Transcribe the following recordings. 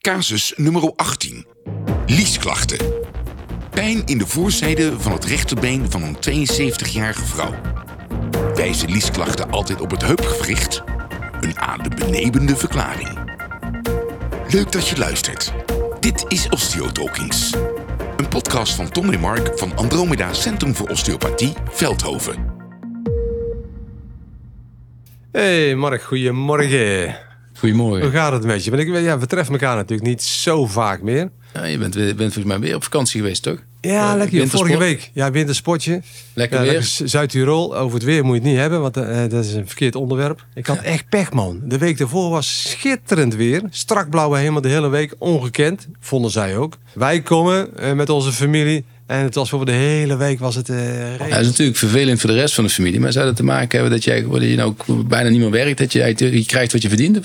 Casus nummer 18. Liesklachten. Pijn in de voorzijde van het rechterbeen van een 72-jarige vrouw. Wijzen liesklachten altijd op het heupgewricht? Een adembenemende verklaring. Leuk dat je luistert. Dit is Osteotalkings. Een podcast van Tom en Mark van Andromeda Centrum voor Osteopathie, Veldhoven. Hey Mark, goedemorgen. Goedemorgen. Hoe gaat het met je? We treffen elkaar natuurlijk niet zo vaak meer. Ja, je bent volgens mij weer op vakantie geweest, toch? Ja, lekker. Vorige week. Ja, wintersportje. Lekker weer. Zuid-Tirol. Over het weer moet je het niet hebben, want dat is een verkeerd onderwerp. Ik had echt pech, man. De week daarvoor was schitterend weer. Strak blauwe hemel de hele week. Ongekend. Vonden zij ook. Wij komen met onze familie. En het was voor de hele week was het regen. Dat is natuurlijk vervelend voor de rest van de familie. Maar zou dat te maken hebben dat je nou bijna niet meer werkt? Dat je krijgt wat je verdient?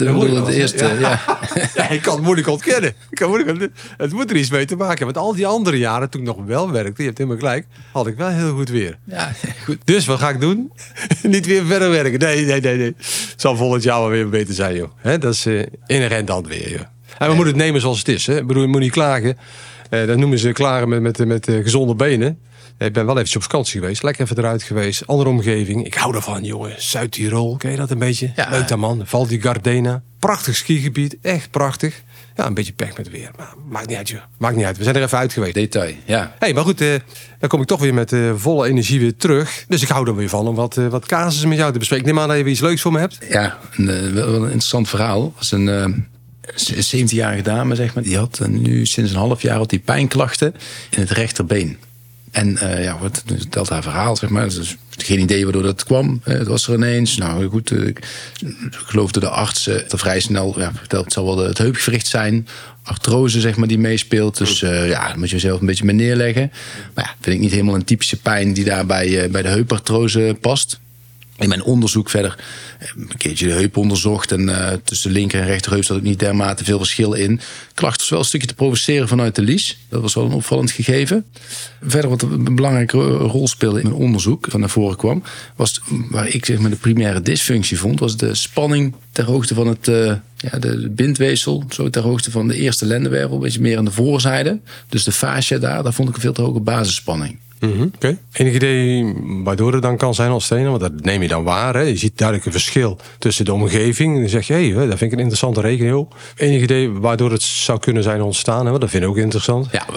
Ja, ik kan het moeilijk ontkennen. Het moet er iets mee te maken hebben. Want al die andere jaren, toen ik nog wel werkte, je hebt helemaal gelijk, had ik wel heel goed weer. Ja, goed. Dus wat ga ik doen? Niet weer verder werken. Nee. Zal volgend jaar wel weer beter zijn, joh. Dat is inherent dan weer, joh. En we moeten het nemen zoals het is. Hè? Ik bedoel, je moet niet klagen. Dat noemen ze klagen met gezonde benen. Ik ben wel eventjes op vakantie geweest. Lekker even eruit geweest. Andere omgeving. Ik hou ervan, jongen. Zuid-Tirol. Ken je dat een beetje? Ja. Leuk daar, man. Val di Gardena. Prachtig skigebied. Echt prachtig. Ja, een beetje pech met weer. Maar maakt niet uit, joh. Maakt niet uit. We zijn er even uit geweest. Detail, ja. Hey, maar goed. Dan kom ik toch weer met volle energie weer terug. Dus ik hou er weer van om wat casussen met jou te bespreken. Ik neem aan dat je weer iets leuks voor me hebt. Ja, wel een interessant verhaal. Was een 17-jarige dame, zeg maar. Die had nu sinds een half jaar die pijnklachten in het rechterbeen. En wat vertelt haar verhaal, zeg maar. Dus geen idee waardoor dat kwam. Het was er ineens. Nou goed, geloofde de arts er vrij snel. Ja, vertelt, het zal wel het heupgewricht zijn. Artrose, zeg maar, die meespeelt. Dus daar moet je jezelf een beetje mee neerleggen. Maar ja, vind ik niet helemaal een typische pijn die daar bij de heupartrose past. In mijn onderzoek verder een keertje de heup onderzocht. En tussen de linker en rechterheup zat ook niet dermate veel verschil in. Klacht was wel een stukje te provoceren vanuit de lies. Dat was wel een opvallend gegeven. Verder wat een belangrijke rol speelde in mijn onderzoek van naar voren kwam, was waar ik zeg maar de primaire dysfunctie vond, was de spanning ter hoogte van de bindweefsel, zo ter hoogte van de eerste lendenwervel, een beetje meer aan de voorzijde. Dus de fascia daar vond ik een veel te hoge basisspanning. Okay. Enig idee waardoor het dan kan zijn als trainer? Want dat neem je dan waar. Hè? Je ziet duidelijk een verschil tussen de omgeving. Dan zeg je, hey, dat vind ik een interessante regio. Enig idee waardoor het zou kunnen zijn ontstaan? Hè? Dat vind ik ook interessant. Ja,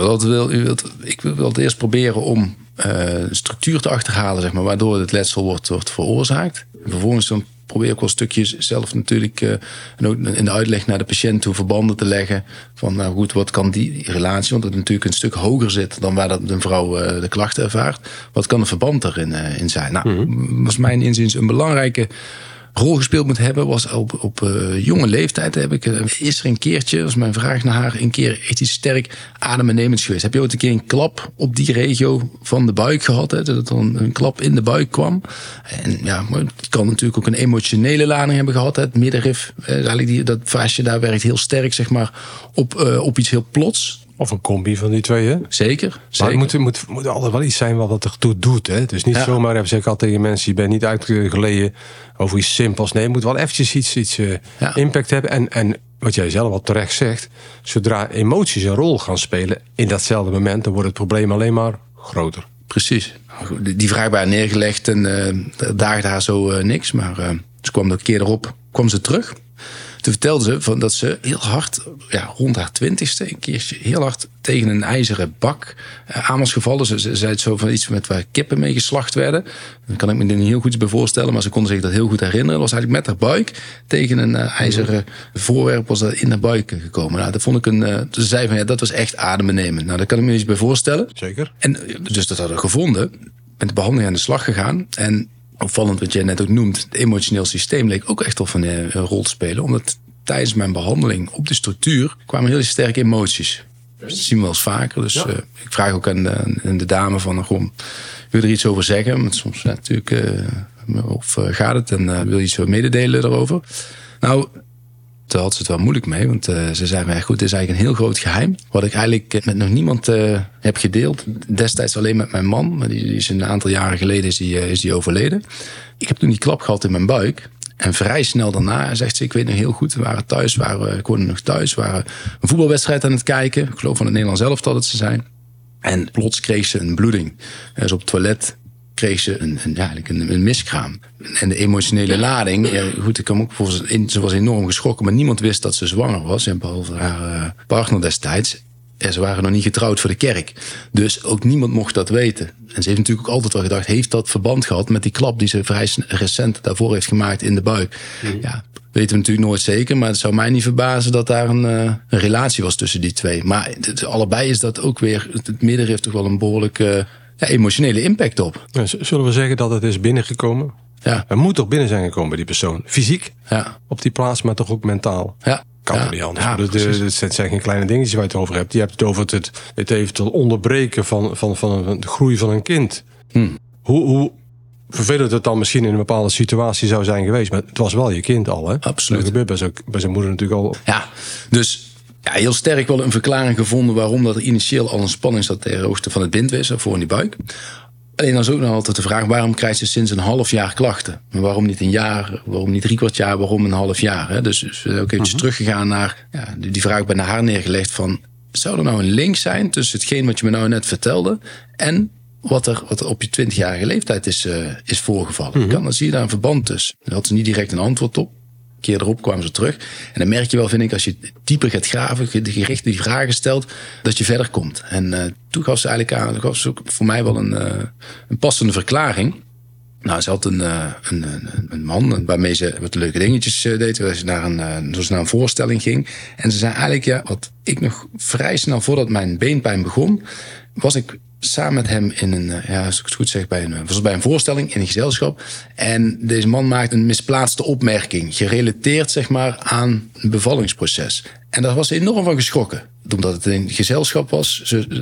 ik wil het eerst proberen om structuur te achterhalen, zeg maar, waardoor het letsel wordt veroorzaakt. En vervolgens dan probeer ik wel stukjes zelf natuurlijk en ook in de uitleg naar de patiënt toe verbanden te leggen. Van nou goed, wat kan die relatie, want het natuurlijk een stuk hoger zit dan waar dat een vrouw de klachten ervaart. Wat kan een verband erin in zijn? Nou, was mijn inziens een belangrijke rol gespeeld moet hebben, was op jonge leeftijd is er een keertje, was mijn vraag naar haar, een keer echt iets sterk adembenemends geweest. Heb je ooit een keer een klap op die regio van de buik gehad? Hè, dat er een klap in de buik kwam. En ja, maar het kan natuurlijk ook een emotionele lading hebben gehad. Hè. Het middenrif, eigenlijk dat fascia daar werkt heel sterk, zeg maar, op iets heel plots. Of een combi van die twee, hè? Zeker. Maar het moet altijd wel iets zijn wat ertoe doet, hè? Dus niet zomaar, heb ik al tegen mensen, je bent niet uitgeleden over iets simpels. Nee, het moet wel eventjes iets impact hebben. En wat jij zelf al terecht zegt, zodra emoties een rol gaan spelen in datzelfde moment, dan wordt het probleem alleen maar groter. Precies. Die vraag bij haar neergelegd en daagde haar zo niks. Maar ze kwam een keer erop, kwam ze terug. Toen vertelde ze dat ze heel hard, rond haar 20ste, een keertje heel hard tegen een ijzeren bak aan was gevallen. Ze zei het zo van iets met waar kippen mee geslacht werden. Daar kan ik me er niet heel goed bij voorstellen, maar ze kon zich dat heel goed herinneren. Dat was eigenlijk met haar buik tegen een ijzeren voorwerp was dat in haar buik gekomen. Nou, dat vond ik ze zei van dat was echt adembenemend. Nou, daar kan ik me iets bij voorstellen. Zeker. En dus dat hadden we gevonden, met de behandeling aan de slag gegaan. En opvallend wat jij net ook noemt, het emotioneel systeem leek ook echt wel van een rol te spelen. Omdat tijdens mijn behandeling op de structuur kwamen heel sterke emoties. Dat zien we wel eens vaker. Dus ik vraag ook aan de dame van, wil je er iets over zeggen? Want soms natuurlijk, of gaat het en wil je iets mededelen daarover? Nou, toen had ze het wel moeilijk mee, want ze zei mij, goed, dit is eigenlijk een heel groot geheim. Wat ik eigenlijk met nog niemand heb gedeeld. Destijds alleen met mijn man, maar die is een aantal jaren geleden is die overleden. Ik heb toen die klap gehad in mijn buik. En vrij snel daarna, zegt ze, ik weet nog heel goed, we woonden nog thuis, waren een voetbalwedstrijd aan het kijken. Ik geloof van het Nederlands elftal dat ze zijn. En plots kreeg ze een bloeding. Dus op het toilet kreeg ze een miskraam. En de emotionele lading, goed, ik kan me ook voorstellen, ze was enorm geschrokken, maar niemand wist dat ze zwanger was, behalve haar partner destijds. En ze waren nog niet getrouwd voor de kerk. Dus ook niemand mocht dat weten. En ze heeft natuurlijk ook altijd wel gedacht, heeft dat verband gehad met die klap die ze vrij recent daarvoor heeft gemaakt in de buik? Ja, weten we natuurlijk nooit zeker, maar het zou mij niet verbazen dat daar een relatie was tussen die twee. Maar allebei is dat ook weer, het midden heeft toch wel een behoorlijke emotionele impact op. Zullen we zeggen dat het is binnengekomen? Ja. Het moet toch binnen zijn gekomen bij die persoon. Fysiek op die plaats, maar toch ook mentaal. Ja. Kan toch niet anders. Ja, het zijn geen kleine dingetjes waar je het over hebt. Je hebt het over het eventueel onderbreken van de groei van een kind. Hoe vervelend het dan misschien in een bepaalde situatie zou zijn geweest. Maar het was wel je kind al, hè? Absoluut. Dat gebeurt bij zijn moeder natuurlijk al. Ja, dus heel sterk wel een verklaring gevonden waarom dat er initieel al een spanning zat ter hoogte van het bindweefsel voor in die buik. Alleen dan is ook nog altijd de vraag, waarom krijgt ze sinds een half jaar klachten? Maar waarom niet een jaar, waarom niet 3/4 jaar, waarom een half jaar? Hè? Dus ook eventjes teruggegaan naar, die vraag bij haar neergelegd van, zou er nou een link zijn tussen hetgeen wat je me nou net vertelde en wat er op je 20-jarige leeftijd is voorgevallen? Dan zie je daar een verband tussen. Daar had ze niet direct een antwoord op. Een keer erop kwamen ze terug. En dan merk je wel, vind ik, als je dieper gaat graven, gericht die vragen stelt, dat je verder komt. En toen gaf ze eigenlijk aan, gaf ze ook voor mij wel een passende verklaring. Nou, ze had een man waarmee ze wat leuke dingetjes deed. Toen ze naar een voorstelling ging. En ze zei eigenlijk, wat ik nog vrij snel voordat mijn beenpijn begon, was ik samen met hem in als ik het goed zeg, was bij een voorstelling in een gezelschap. En deze man maakt een misplaatste opmerking, gerelateerd zeg maar aan een bevallingsproces. En daar was ze enorm van geschrokken. Omdat het een gezelschap was,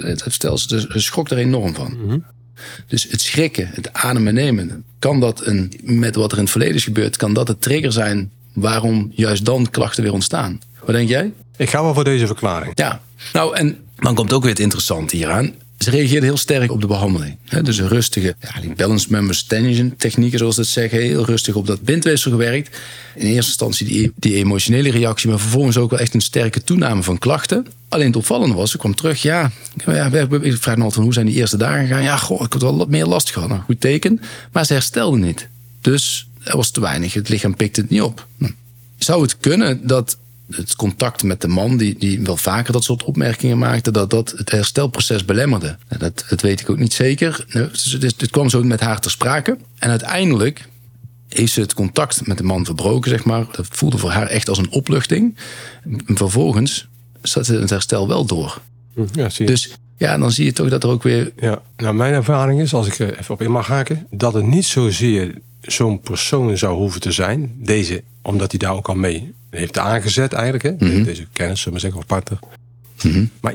ze schrok er enorm van. Dus het schrikken, het ademen nemen, kan dat met wat er in het verleden is gebeurd, kan dat de trigger zijn waarom juist dan klachten weer ontstaan? Wat denk jij? Ik ga wel voor deze verklaring. Ja, nou en dan komt ook weer het interessante hieraan. Ze reageerde heel sterk op de behandeling. Dus een rustige die balance members tension technieken, zoals dat zeggen. Heel rustig op dat bindweefsel gewerkt. In eerste instantie die emotionele reactie, maar vervolgens ook wel echt een sterke toename van klachten. Alleen het opvallende was, ze kwam terug. Ik vraag me altijd, hoe zijn die eerste dagen gegaan? Ik had wel wat meer last gehad. Een goed teken. Maar ze herstelde niet. Dus er was te weinig. Het lichaam pikte het niet op. Zou het kunnen dat het contact met de man, die wel vaker dat soort opmerkingen maakte, dat het herstelproces belemmerde? Dat weet ik ook niet zeker. Dit kwam zo met haar ter sprake. En uiteindelijk heeft ze het contact met de man verbroken, zeg maar. Dat voelde voor haar echt als een opluchting. En vervolgens zat het herstel wel door. Ja, zie je. Dus dan zie je toch dat er ook weer... Ja, nou mijn ervaring is, als ik er even op in mag haken, dat het niet zozeer zo'n persoon zou hoeven te zijn. Deze, omdat hij daar ook al mee heeft aangezet eigenlijk. Hè? Deze kennis, zullen we zeggen, of partner. Maar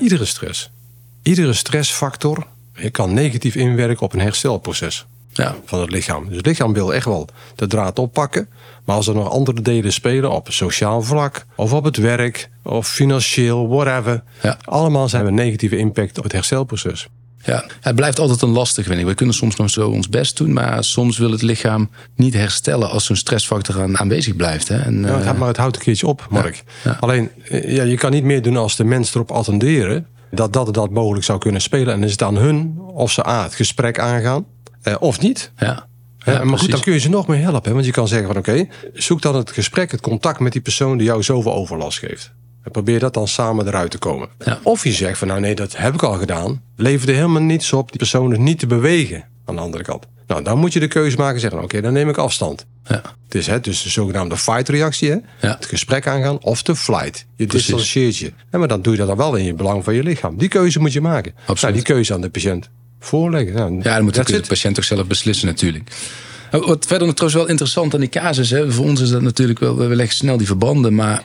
iedere stressfactor kan negatief inwerken op een herstelproces van het lichaam. Dus het lichaam wil echt wel de draad oppakken. Maar als er nog andere delen spelen op sociaal vlak, of op het werk, of financieel, whatever. Allemaal zijn we een negatieve impact op het herstelproces. Ja, het blijft altijd een lastig, vind ik. We kunnen soms nog zo ons best doen, maar soms wil het lichaam niet herstellen als zo'n stressfactor aanwezig blijft. Hè? En, het houdt een keertje op, Mark. Ja. Alleen, je kan niet meer doen als de mensen erop attenderen dat mogelijk zou kunnen spelen. En dan is het aan hun of ze het gesprek aangaan of niet. Ja. Maar goed, dan kun je ze nog meer helpen. Hè? Want je kan zeggen van oké, zoek dan het gesprek, het contact met die persoon die jou zoveel overlast geeft. En probeer dat dan samen eruit te komen. Ja. Of je zegt van nou nee, dat heb ik al gedaan. Leverde helemaal niets op die persoon dus niet te bewegen aan de andere kant. Nou, dan moet je de keuze maken en zeggen oké, dan neem ik afstand. Ja. Het is dus de zogenaamde fight-reactie. Hè? Ja. Het gesprek aangaan of de flight. Je distancieert je. Maar dan doe je dat dan wel in je belang van je lichaam. Die keuze moet je maken. Absoluut. Die keuze aan de patiënt voorleggen. Dan moet de patiënt toch zelf beslissen natuurlijk. Wat verder nog trouwens wel interessant aan die casus. Hè? Voor ons is dat natuurlijk wel, we leggen snel die verbanden. Maar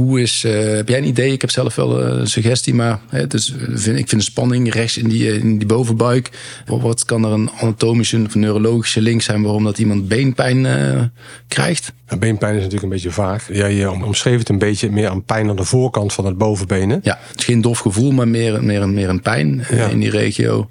heb jij een idee? Ik heb zelf wel een suggestie. Maar ik vind de spanning rechts in die bovenbuik. Wat kan er een anatomische of neurologische link zijn waarom dat iemand beenpijn krijgt? Beenpijn is natuurlijk een beetje vaag. Je omschreef het een beetje meer aan pijn aan de voorkant van het bovenbenen. Ja, het is geen dof gevoel, maar meer een pijn in die regio.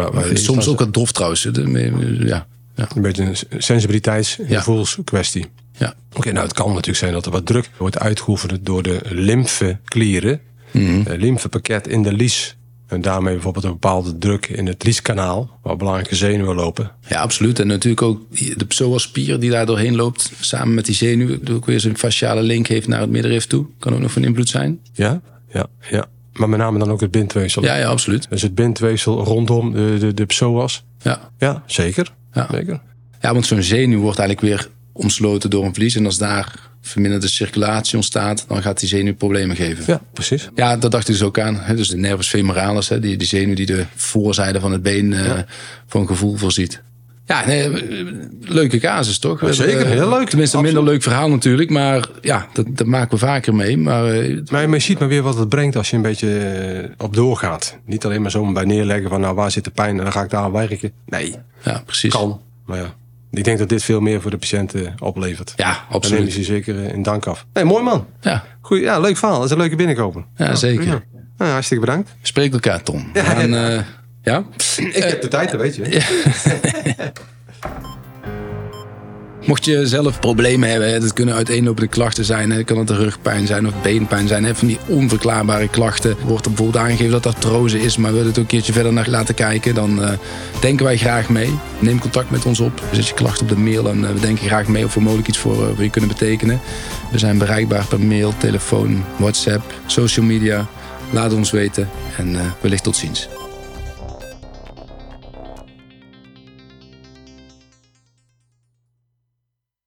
Soms ook wat dof trouwens. Ja. Een beetje een sensibiliteitsgevoelskwestie. Ja. Oké, nou het kan natuurlijk zijn dat er wat druk wordt uitgeoefend door de lymfeklieren. Lymfepakket in de lies. En daarmee bijvoorbeeld een bepaalde druk in het lieskanaal, waar belangrijke zenuwen lopen. Ja, absoluut. En natuurlijk ook de psoasspier die daar doorheen loopt, samen met die zenuw, ook weer zo'n fasciale link heeft naar het middenrif toe. Kan ook nog van invloed zijn. Ja. Maar met name dan ook het bindweefsel. Ja, absoluut. Dus het bindweefsel rondom de psoas. Ja, zeker. Ja. Zeker. Ja, want zo'n zenuw wordt eigenlijk weer omsloten door een vlies. En als daar verminderde circulatie ontstaat, dan gaat die zenuw problemen geven. Ja, precies. Ja, dat dacht ik dus ook aan. Dus de nervus femoralis, die zenuw die de voorzijde van het been voor een gevoel voorziet. Ja, leuke casus toch? Ja, zeker, heel leuk. Tenminste, een minder leuk verhaal natuurlijk. Maar ja, dat maken we vaker mee. Maar je ziet maar weer wat het brengt als je een beetje op doorgaat. Niet alleen maar zo bij neerleggen van nou waar zit de pijn en dan ga ik daar werken. Nee, ja, precies. Kan. Maar ja, ik denk dat dit veel meer voor de patiënten oplevert. Ja, absoluut. Dan nemen ze zeker in dank af. Nee, mooi man. Ja. Goeie, ja, leuk verhaal. Dat is een leuke binnenkoper. Ja, zeker. Ja. Nou, hartstikke bedankt. Spreek elkaar, Tom. Ja? Ik heb de tijd, dat weet je. Ja. Mocht je zelf problemen hebben, het kunnen uiteenlopende klachten zijn. Kan het de rugpijn zijn of beenpijn zijn. Van die onverklaarbare klachten. Wordt er bijvoorbeeld aangegeven dat artrose is, maar we willen het ook een keertje verder naar laten kijken. Dan denken wij graag mee. Neem contact met ons op. Zet je klacht op de mail en we denken graag mee of we mogelijk iets voor je kunnen betekenen. We zijn bereikbaar per mail, telefoon, WhatsApp, social media. Laat ons weten en wellicht tot ziens.